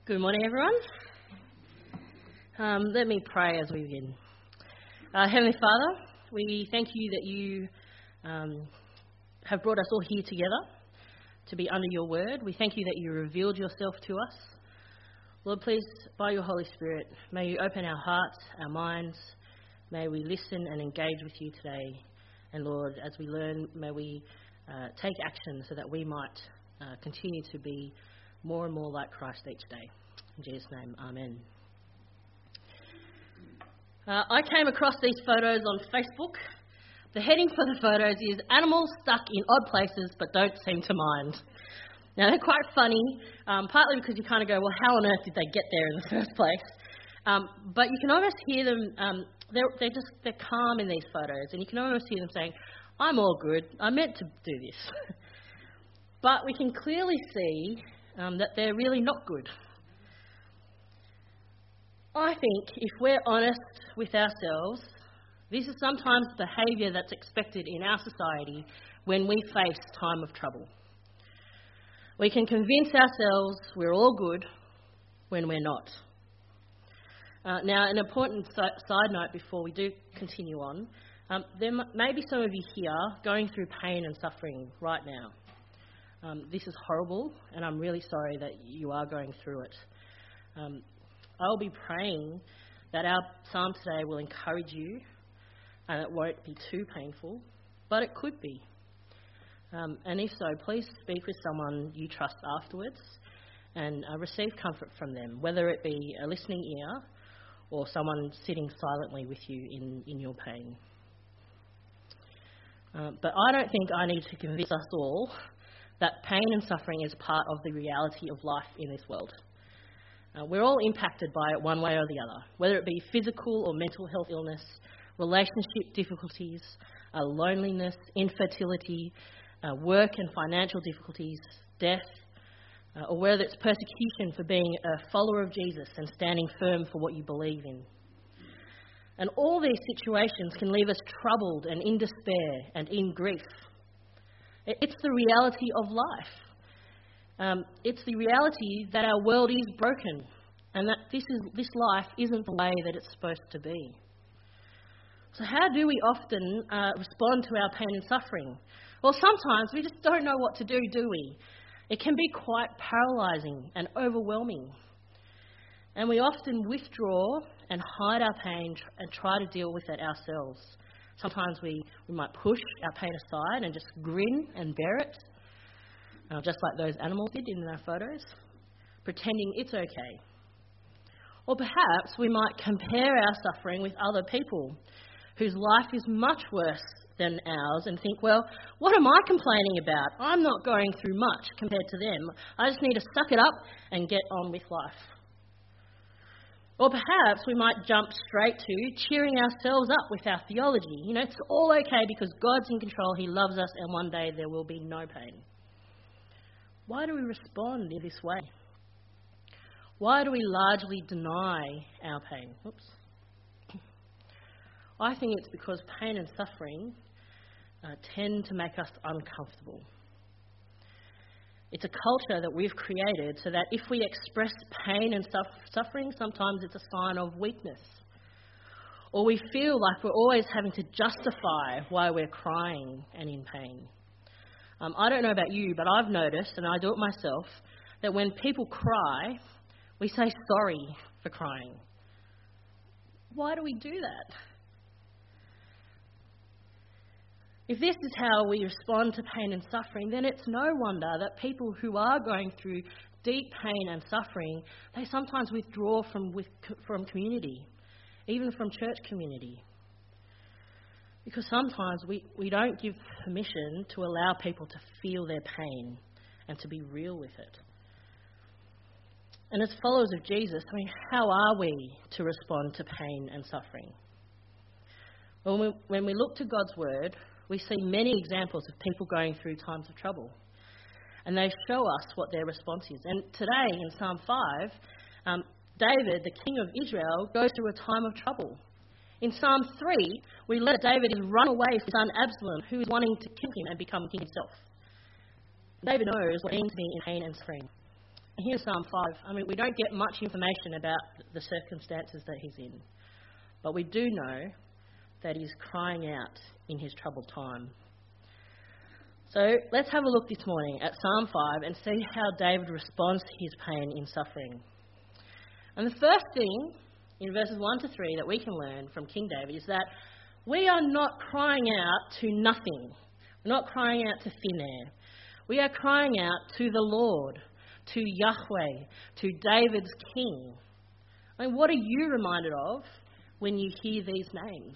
Good morning, everyone. Let me pray as we begin. Heavenly Father, we thank you that you have brought us all here together to be under your word. We thank you that you revealed yourself to us. Lord, please, by your Holy Spirit, may you open our hearts, our minds. May we listen and engage with you today. And Lord, as we learn, may we take action so that we might continue to be more and more like Christ each day. In Jesus' name, amen. I came across these photos on Facebook. The heading for the photos is "Animals Stuck in Odd Places But Don't Seem to Mind." Now, they're quite funny, partly because you kind of go, well, how on earth did they get there in the first place? But you can almost hear them, they're calm in these photos, and you can almost hear them saying, I'm all good, I meant to do this. But we can clearly see that they're really not good. I think if we're honest with ourselves, this is sometimes behaviour that's expected in our society when we face time of trouble. We can convince ourselves we're all good when we're not. Now, an important side note before we do continue on, there may be some of you here going through pain and suffering right now. This is horrible, and I'm really sorry that you are going through it. I'll be praying that our psalm today will encourage you and it won't be too painful, but it could be. And if so, please speak with someone you trust afterwards and receive comfort from them, whether it be a listening ear or someone sitting silently with you in your pain. But I don't think I need to convince us all that pain and suffering is part of the reality of life in this world. We're all impacted by it one way or the other, whether it be physical or mental health illness, relationship difficulties, loneliness, infertility, work and financial difficulties, death, or whether it's persecution for being a follower of Jesus and standing firm for what you believe in. And all these situations can leave us troubled and in despair and in grief. It's the reality of life. It's the reality that our world is broken and that this life isn't the way that it's supposed to be. So how do we often respond to our pain and suffering? Well, sometimes we just don't know what to do we? It can be quite paralysing and overwhelming. And we often withdraw and hide our pain and try to deal with it ourselves. Sometimes we might push our pain aside and just grin and bear it, just like those animals did in our photos, pretending it's okay. Or perhaps we might compare our suffering with other people whose life is much worse than ours and think, well, what am I complaining about? I'm not going through much compared to them. I just need to suck it up and get on with life. Or perhaps we might jump straight to cheering ourselves up with our theology. You know, it's all okay because God's in control, He loves us, and one day there will be no pain. Why do we respond in this way? Why do we largely deny our pain? I think it's because pain and suffering tend to make us uncomfortable. It's a culture that we've created so that if we express pain and suffering, sometimes it's a sign of weakness. Or we feel like we're always having to justify why we're crying and in pain. I don't know about you, but I've noticed, and I do it myself, that when people cry, we say sorry for crying. Why do we do that? If this is how we respond to pain and suffering, then it's no wonder that people who are going through deep pain and suffering, they sometimes withdraw from community, even from church community. Because sometimes we don't give permission to allow people to feel their pain and to be real with it. And as followers of Jesus, how are we to respond to pain and suffering? Well, when we look to God's word, we see many examples of people going through times of trouble. And they show us what their response is. And today in Psalm 5, David, the king of Israel, goes through a time of trouble. In Psalm 3, we learn that David is run away from his son Absalom, who is wanting to kill him and become king himself. David knows what it means to be in pain and suffering. Here's Psalm 5. We don't get much information about the circumstances that he's in, but we do know that he's crying out in his troubled time. So let's have a look this morning at Psalm 5 and see how David responds to his pain in suffering. And the first thing in verses 1 to 3 that we can learn from King David is that we are not crying out to nothing. We're not crying out to thin air. We are crying out to the Lord, to Yahweh, to David's King. What are you reminded of when you hear these names?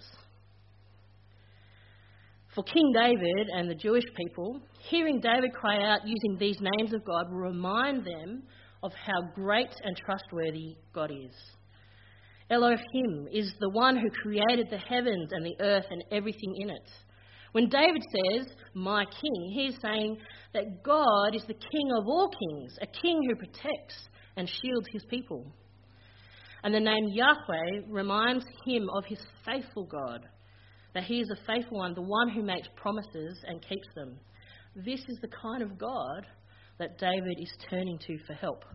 For King David and the Jewish people, hearing David cry out using these names of God will remind them of how great and trustworthy God is. Elohim is the one who created the heavens and the earth and everything in it. When David says, my king, he's saying that God is the king of all kings, a king who protects and shields his people. And the name Yahweh reminds him of his faithful God, that he is a faithful one, the one who makes promises and keeps them. This is the kind of God that David is turning to for help.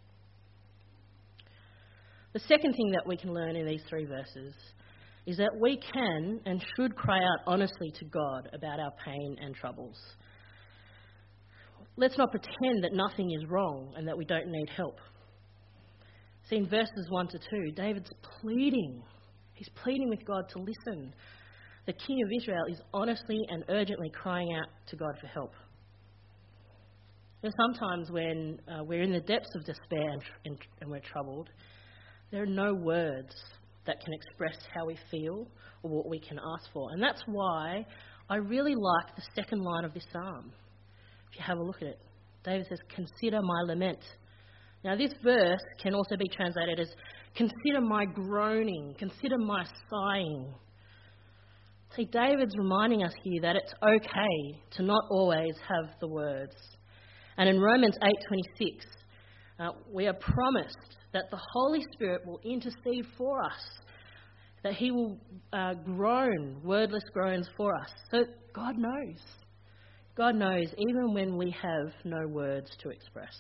The second thing that we can learn in these 3 verses is that we can and should cry out honestly to God about our pain and troubles. Let's not pretend that nothing is wrong and that we don't need help. See, in verses 1 to 2, David's pleading. He's pleading with God to listen. The King of Israel is honestly and urgently crying out to God for help. Sometimes when we're in the depths of despair and we're troubled, there are no words that can express how we feel or what we can ask for. And that's why I really like the second line of this psalm. If you have a look at it, David says, consider my lament. Now this verse can also be translated as, consider my groaning, consider my sighing. See, David's reminding us here that it's okay to not always have the words. And in Romans 8:26, we are promised that the Holy Spirit will intercede for us, that he will groan, wordless groans for us. So God knows. God knows even when we have no words to express.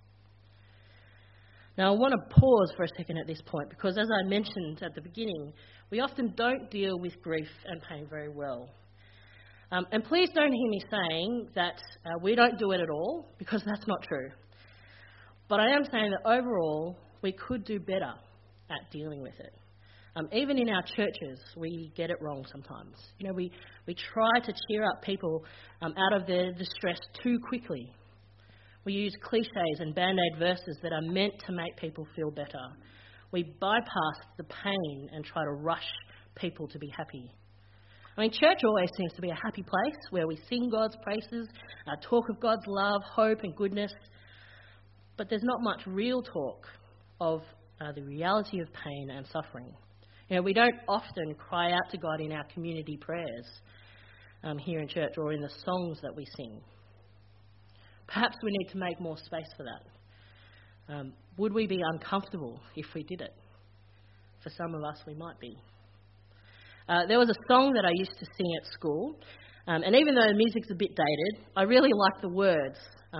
Now I want to pause for a second at this point because as I mentioned at the beginning, we often don't deal with grief and pain very well. And please don't hear me saying that we don't do it at all, because that's not true. But I am saying that overall, we could do better at dealing with it. Even in our churches, we get it wrong sometimes. We try to cheer up people out of their distress too quickly. We use cliches and band-aid verses that are meant to make people feel better. We bypass the pain and try to rush people to be happy. Church always seems to be a happy place where we sing God's praises, talk of God's love, hope and goodness, but there's not much real talk of the reality of pain and suffering. We don't often cry out to God in our community prayers here in church or in the songs that we sing. Perhaps we need to make more space for that. Would we be uncomfortable if we did it? For some of us, we might be. There was a song that I used to sing at school, and even though the music's a bit dated, I really like the words.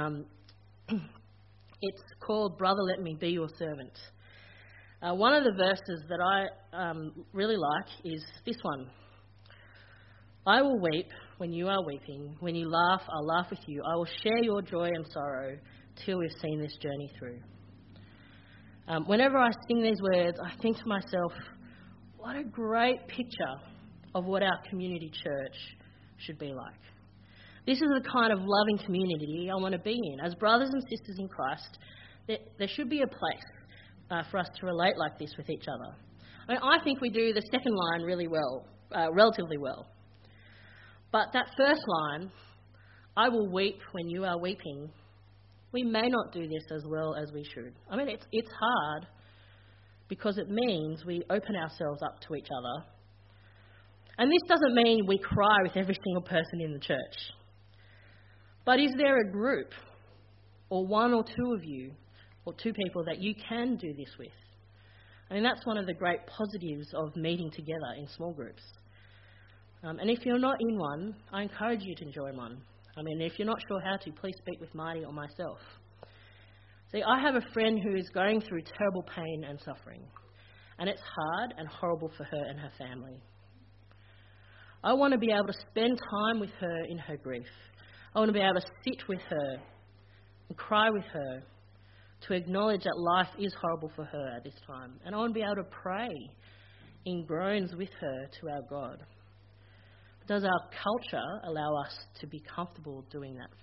It's called Brother Let Me Be Your Servant. One of the verses that I really like is this one. I will weep when you are weeping. When you laugh, I'll laugh with you. I will share your joy and sorrow till we've seen this journey through. Whenever I sing these words, I think to myself, what a great picture of what our community church should be like. This is the kind of loving community I want to be in. As brothers and sisters in Christ, there should be a place for us to relate like this with each other. I think we do the second line really well, relatively well. But that first line, I will weep when you are weeping, we may not do this as well as we should. It's hard because it means we open ourselves up to each other. And this doesn't mean we cry with every single person in the church. But is there a group, or one or two of you, or two people that you can do this with? That's one of the great positives of meeting together in small groups. And if you're not in one, I encourage you to join one. If you're not sure how to, please speak with Marty or myself. See, I have a friend who is going through terrible pain and suffering, and it's hard and horrible for her and her family. I want to be able to spend time with her in her grief. I want to be able to sit with her and cry with her, to acknowledge that life is horrible for her at this time. And I want to be able to pray in groans with her to our God. Does our culture allow us to be comfortable doing that?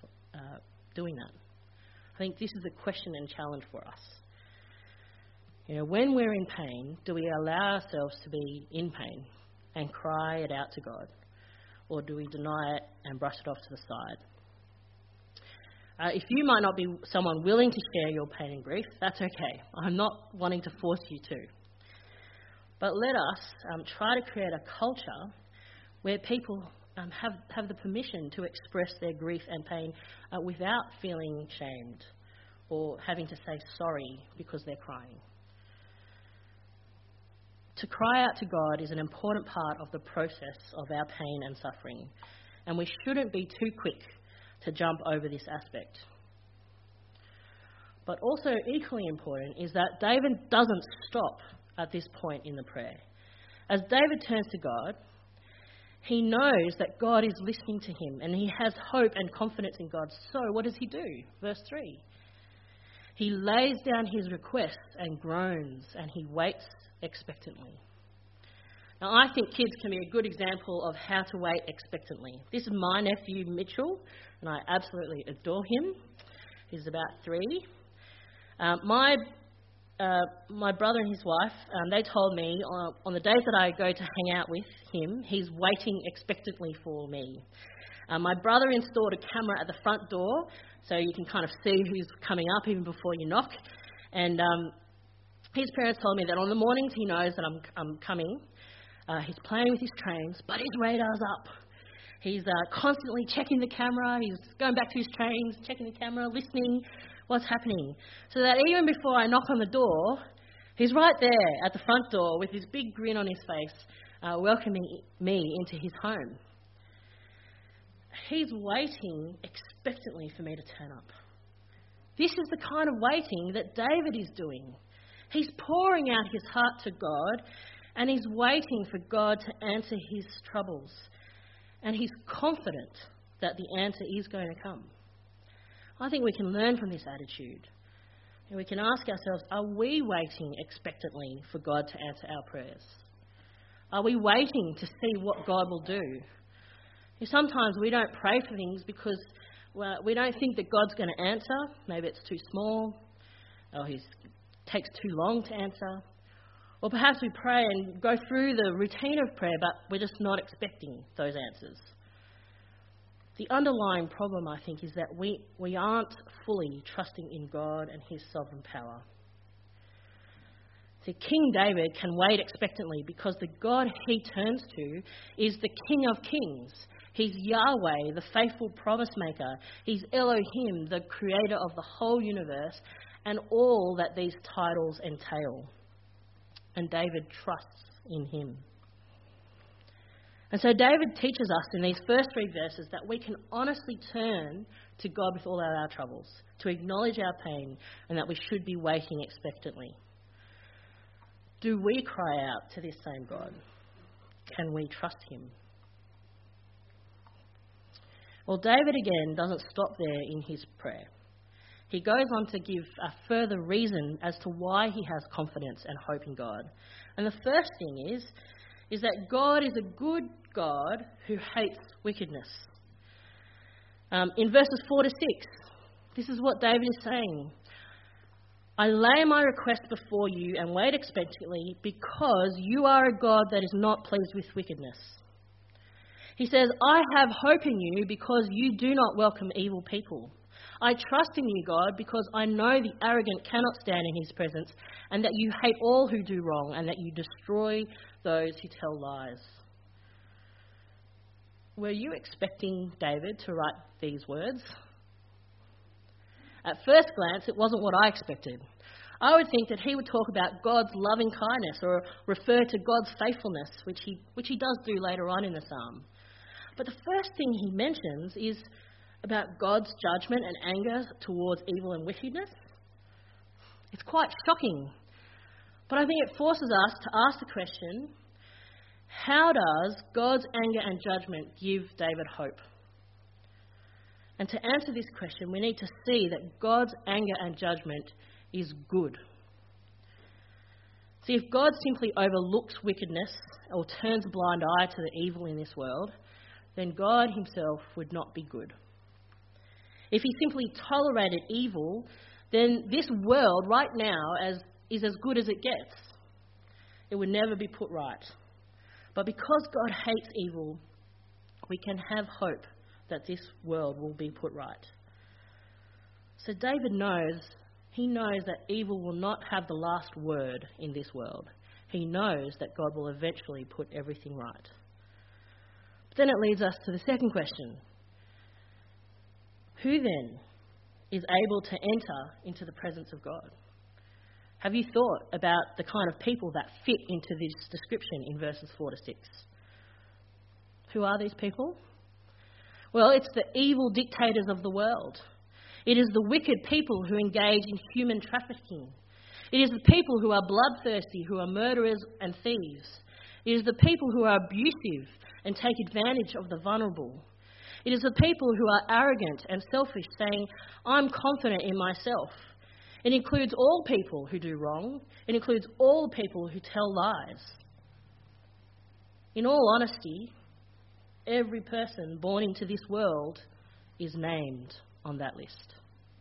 I think this is a question and challenge for us. When we're in pain, do we allow ourselves to be in pain and cry it out to God? Or do we deny it and brush it off to the side? If you might not be someone willing to share your pain and grief, that's okay. I'm not wanting to force you to. But let us try to create a culture where people have the permission to express their grief and pain without feeling shamed or having to say sorry because they're crying. To cry out to God is an important part of the process of our pain and suffering, and we shouldn't be too quick to jump over this aspect. But also equally important is that David doesn't stop at this point in the prayer. As David turns to God, he knows that God is listening to him and he has hope and confidence in God. So what does he do? Verse 3. He lays down his requests and groans and he waits expectantly. Now, I think kids can be a good example of how to wait expectantly. This is my nephew Mitchell, and I absolutely adore him. He's about 3. My brother and his wife, they told me on the days that I go to hang out with him, he's waiting expectantly for me. My brother installed a camera at the front door, so you can kind of see who's coming up even before you knock. And his parents told me that on the mornings he knows that I'm coming. He's playing with his trains, but his radar's up. He's constantly checking the camera. He's going back to his trains, checking the camera, listening what's happening. So that even before I knock on the door, he's right there at the front door with his big grin on his face, welcoming me into his home. He's waiting expectantly for me to turn up. This is the kind of waiting that David is doing. He's pouring out his heart to God, and he's waiting for God to answer his troubles. And he's confident that the answer is going to come. I think we can learn from this attitude. And we can ask ourselves, are we waiting expectantly for God to answer our prayers? Are we waiting to see what God will do? Sometimes we don't pray for things because we don't think that God's going to answer. Maybe it's too small, or it takes too long to answer. Or perhaps we pray and go through the routine of prayer, but we're just not expecting those answers. The underlying problem, I think, is that we aren't fully trusting in God and his sovereign power. See, King David can wait expectantly because the God he turns to is the King of Kings. He's Yahweh, the faithful promise maker. He's Elohim, the creator of the whole universe and all that these titles entail. And David trusts in him. And so David teaches us in these first 3 verses that we can honestly turn to God with all our troubles, to acknowledge our pain, and that we should be waiting expectantly. Do we cry out to this same God? Can we trust him? Well, David again doesn't stop there in his prayer. He goes on to give a further reason as to why he has confidence and hope in God. And the first thing is that God is a good God who hates wickedness. In verses 4 to 6, this is what David is saying. I lay my request before you and wait expectantly because you are a God that is not pleased with wickedness. He says, I have hope in you because you do not welcome evil people. I trust in you, God, because I know the arrogant cannot stand in his presence, and that you hate all who do wrong, and that you destroy those who tell lies. Were you expecting David to write these words? At first glance, it wasn't what I expected. I would think that he would talk about God's loving kindness or refer to God's faithfulness, which he does do later on in the psalm. But the first thing he mentions is about God's judgment and anger towards evil and wickedness. It's quite shocking. But I think it forces us to ask the question, how does God's anger and judgment give David hope? And to answer this question, we need to see that God's anger and judgment is good. See, if God simply overlooks wickedness or turns a blind eye to the evil in this world, then God himself would not be good. If he simply tolerated evil, then this world right now is as good as it gets. It would never be put right. But because God hates evil, we can have hope that this world will be put right. So David knows that evil will not have the last word in this world. He knows that God will eventually put everything right. But then it leads us to the second question. Who then is able to enter into the presence of God? Have you thought about the kind of people that fit into this description in verses 4 to 6? Who are these people? Well, it's the evil dictators of the world. It is the wicked people who engage in human trafficking. It is the people who are bloodthirsty, who are murderers and thieves. It is the people who are abusive and take advantage of the vulnerable. It is the people who are arrogant and selfish, saying, I'm confident in myself. It includes all people who do wrong. It includes all people who tell lies. In all honesty, every person born into this world is named on that list.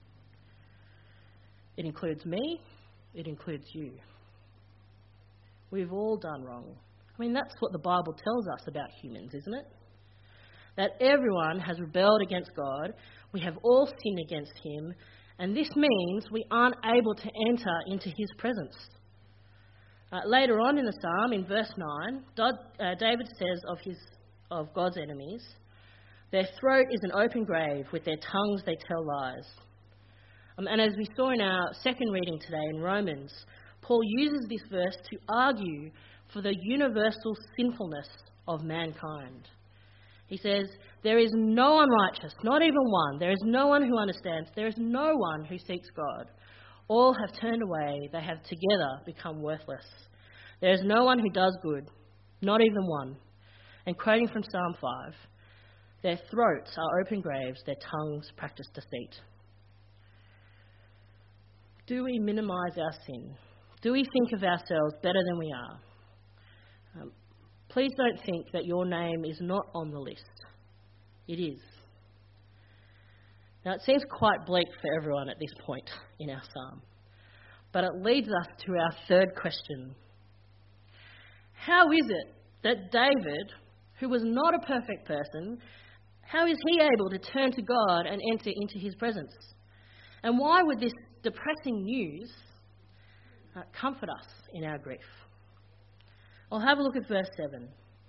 It includes me. It includes you. We've all done wrong. I mean, that's what the Bible tells us about humans, isn't it? That everyone has rebelled against God. We have all sinned against him. And this means we aren't able to enter into his presence. Later on in the psalm, in verse 9, David says of God's enemies, their throat is an open grave, with their tongues they tell lies. And as we saw in our second reading today in Romans, Paul uses this verse to argue for the universal sinfulness of mankind. He says, there is no one righteous, not even one. There is no one who understands. There is no one who seeks God. All have turned away. They have together become worthless. There is no one who does good, not even one. And quoting from Psalm 5, their throats are open graves, their tongues practice deceit. Do we minimise our sin? Do we think of ourselves better than we are? Please don't think that your name is not on the list. It is. Now, it seems quite bleak for everyone at this point in our psalm, but it leads us to our third question. How is it that David, who was not a perfect person, how is he able to turn to God and enter into his presence? And why would this depressing news comfort us in our grief? I'll have a look at verse 7.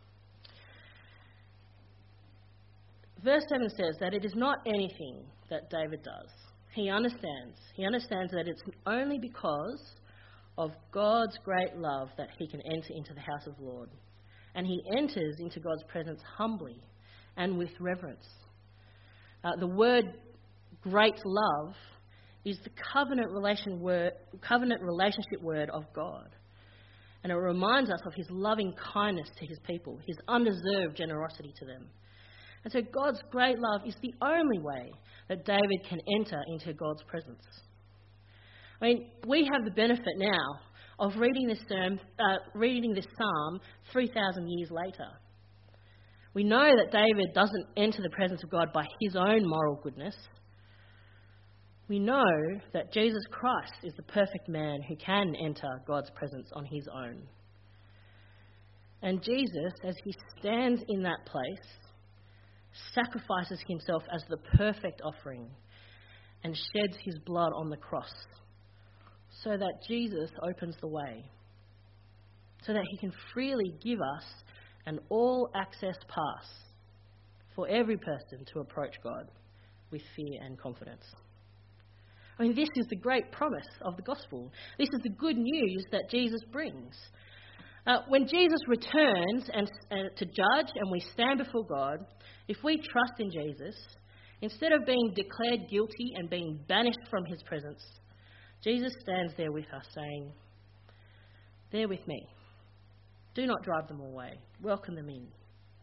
Verse 7 says that it is not anything that David does. He understands. He understands that it's only because of God's great love that he can enter into the house of the Lord. And he enters into God's presence humbly and with reverence. The word great love is the covenant relationship word of God. And it reminds us of his loving kindness to his people, his undeserved generosity to them. And so God's great love is the only way that David can enter into God's presence. I mean, we have the benefit now of reading this psalm 3,000 years later. We know that David doesn't enter the presence of God by his own moral goodness. We know that Jesus Christ is the perfect man who can enter God's presence on his own. And Jesus, as he stands in that place, sacrifices himself as the perfect offering and sheds his blood on the cross so that Jesus opens the way, so that he can freely give us an all-access pass for every person to approach God with fear and confidence. I mean, this is the great promise of the gospel. This is the good news that Jesus brings. When Jesus returns to judge and we stand before God, if we trust in Jesus, instead of being declared guilty and being banished from his presence, Jesus stands there with us saying, "They're with me. Do not drive them away. Welcome them in."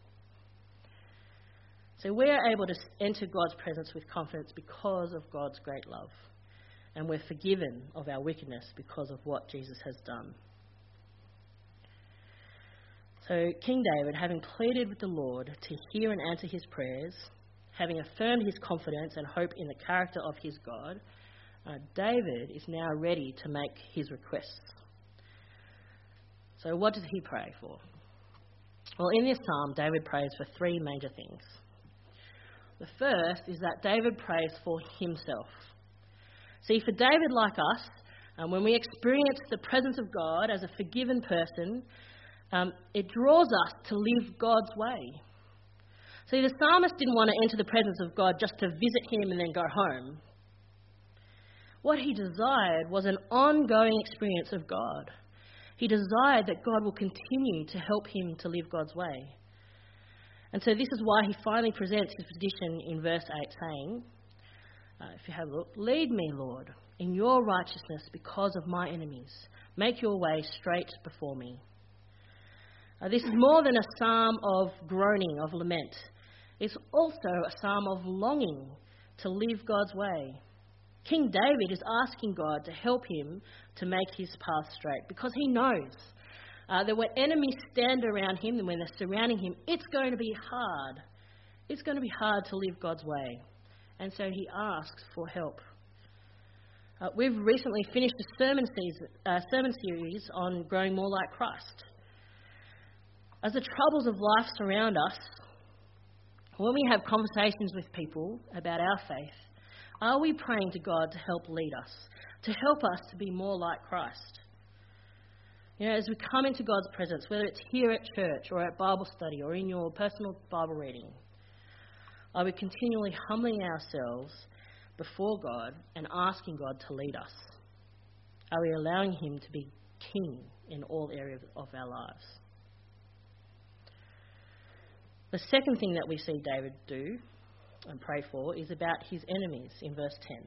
So we are able to enter God's presence with confidence because of God's great love. And we're forgiven of our wickedness because of what Jesus has done. So King David, having pleaded with the Lord to hear and answer his prayers, having affirmed his confidence and hope in the character of his God, David is now ready to make his requests. So what does he pray for? Well, in this psalm, David prays for three major things. The first is that David prays for himself. See, for David, like us, when we experience the presence of God as a forgiven person, it draws us to live God's way. See, the psalmist didn't want to enter the presence of God just to visit him and then go home. What he desired was an ongoing experience of God. He desired that God will continue to help him to live God's way. And so this is why he finally presents his petition in verse 8, saying, if you have a look, "Lead me, Lord, in your righteousness because of my enemies. Make your way straight before me." This is more than a psalm of groaning, of lament. It's also a psalm of longing to live God's way. King David is asking God to help him to make his path straight because he knows that when enemies stand around him and when they're surrounding him, it's going to be hard. It's going to be hard to live God's way. And so he asks for help. We've recently finished a sermon series on growing more like Christ. As the troubles of life surround us, when we have conversations with people about our faith, are we praying to God to help lead us, to help us to be more like Christ? As we come into God's presence, whether it's here at church or at Bible study or in your personal Bible reading, are we continually humbling ourselves before God and asking God to lead us? Are we allowing him to be king in all areas of our lives? The second thing that we see David do and pray for is about his enemies in verse 10.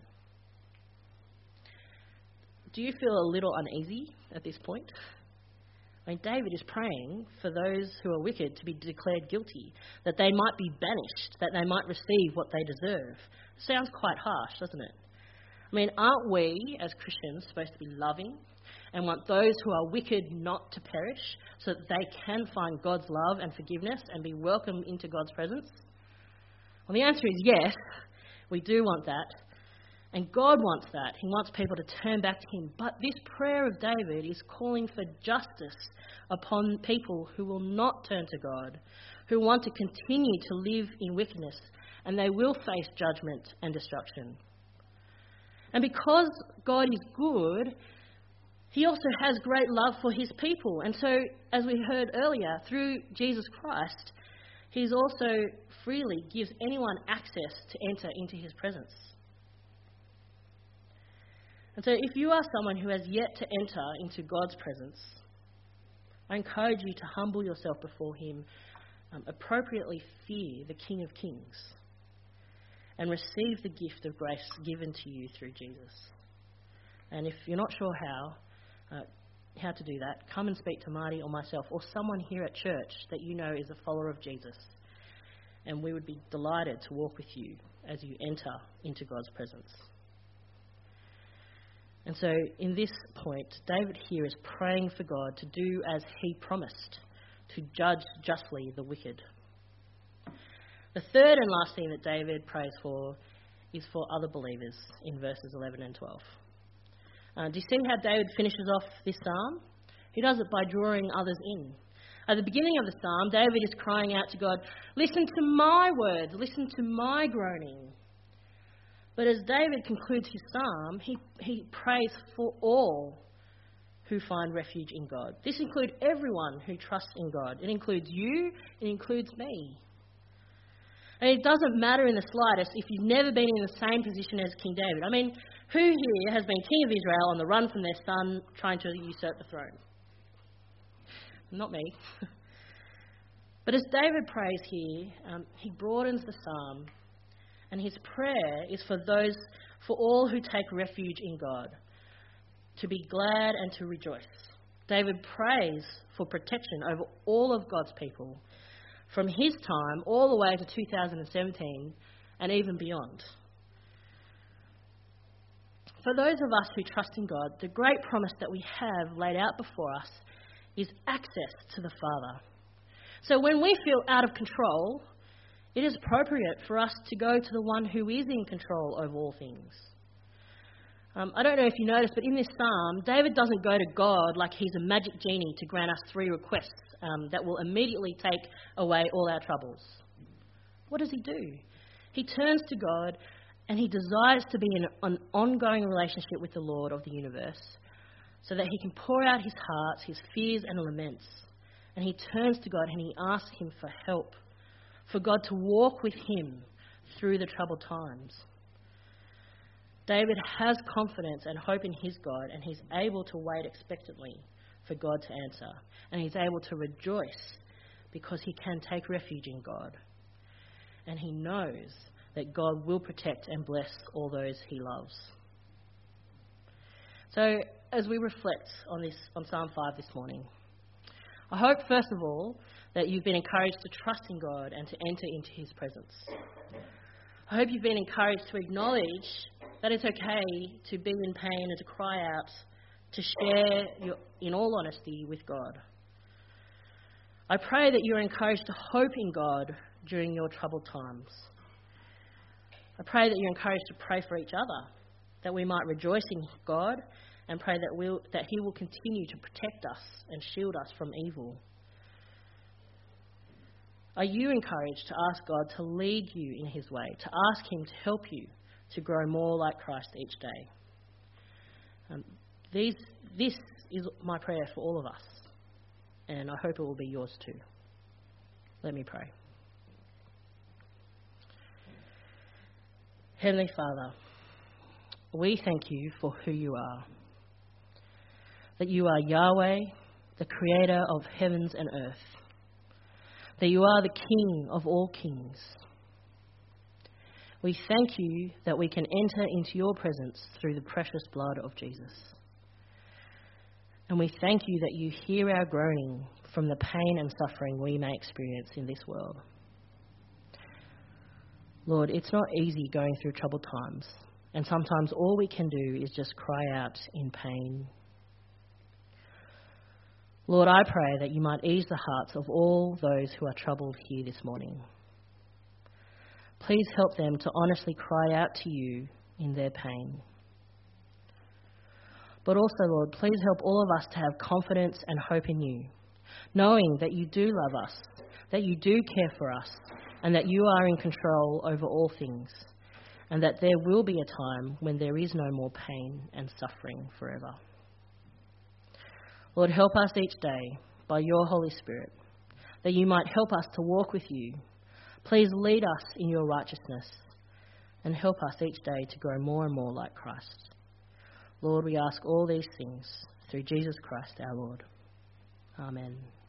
Do you feel a little uneasy at this point? David is praying for those who are wicked to be declared guilty, that they might be banished, that they might receive what they deserve. Sounds quite harsh, doesn't it? Aren't we as Christians supposed to be loving and want those who are wicked not to perish so that they can find God's love and forgiveness and be welcomed into God's presence? Well, the answer is yes, we do want that. And God wants that. He wants people to turn back to him. But this prayer of David is calling for justice upon people who will not turn to God, who want to continue to live in wickedness, and they will face judgment and destruction. And because God is good, he also has great love for his people. And so, as we heard earlier, through Jesus Christ, he also freely gives anyone access to enter into his presence. And so if you are someone who has yet to enter into God's presence, I encourage you to humble yourself before him, appropriately fear the King of Kings, and receive the gift of grace given to you through Jesus. And if you're not sure how to do that, come and speak to Marty or myself or someone here at church that you know is a follower of Jesus. And we would be delighted to walk with you as you enter into God's presence. And so in this point, David here is praying for God to do as he promised, to judge justly the wicked. The third and last thing that David prays for is for other believers in verses 11 and 12. Do you see how David finishes off this psalm? He does it by drawing others in. At the beginning of the psalm, David is crying out to God, "Listen to my words, listen to my groaning." But as David concludes his psalm, he prays for all who find refuge in God. This includes everyone who trusts in God. It includes you, it includes me. And it doesn't matter in the slightest if you've never been in the same position as King David. Who here has been king of Israel on the run from their son trying to usurp the throne? Not me. But as David prays here, he broadens the psalm. And his prayer is for all who take refuge in God. to be glad and to rejoice. David prays for protection over all of God's people from his time all the way to 2017 and even beyond. For those of us who trust in God, the great promise that we have laid out before us is access to the Father. So when we feel out of control, it is appropriate for us to go to the one who is in control over all things. I don't know if you noticed, but in this psalm, David doesn't go to God like he's a magic genie to grant us 3 requests that will immediately take away all our troubles. What does he do? He turns to God and he desires to be in an ongoing relationship with the Lord of the universe so that he can pour out his heart, his fears and laments. And he turns to God and he asks him for help, for God to walk with him through the troubled times. David has confidence and hope in his God, and he's able to wait expectantly for God to answer. And he's able to rejoice because he can take refuge in God. And he knows that God will protect and bless all those he loves. So as we reflect on Psalm 5 this morning, I hope first of all that you've been encouraged to trust in God and to enter into his presence. I hope you've been encouraged to acknowledge that it's okay to be in pain and to cry out, to share in all honesty with God. I pray that you're encouraged to hope in God during your troubled times. I pray that you're encouraged to pray for each other, that we might rejoice in God and pray that he will continue to protect us and shield us from evil. Are you encouraged to ask God to lead you in his way, to ask him to help you to grow more like Christ each day? This is my prayer for all of us, and I hope it will be yours too. Let me pray. Heavenly Father, we thank you for who you are, that you are Yahweh, the creator of heavens and earth, that you are the King of all kings. We thank you that we can enter into your presence through the precious blood of Jesus. And we thank you that you hear our groaning from the pain and suffering we may experience in this world. Lord, it's not easy going through troubled times, and sometimes all we can do is just cry out in pain. Lord, I pray that you might ease the hearts of all those who are troubled here this morning. Please help them to honestly cry out to you in their pain. But also, Lord, please help all of us to have confidence and hope in you, knowing that you do love us, that you do care for us, and that you are in control over all things, and that there will be a time when there is no more pain and suffering forever. Lord, help us each day by your Holy Spirit, that you might help us to walk with you. Please lead us in your righteousness and help us each day to grow more and more like Christ. Lord, we ask all these things through Jesus Christ our Lord. Amen.